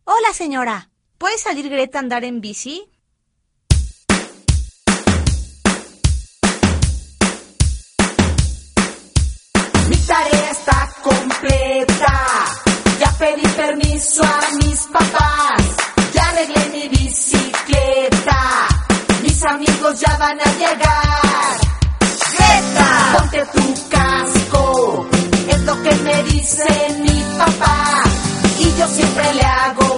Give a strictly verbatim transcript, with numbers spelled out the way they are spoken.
Hola, señora. ¿Puede salir Greta a andar en bici? Mi tarea está completa. Ya pedí permiso a mis papás. Ya arreglé mi bicicleta. Mis amigos ya van a llegar. ¡Greta! Ponte tu casco. Es lo que me dice mi papá. Y yo siempre le hago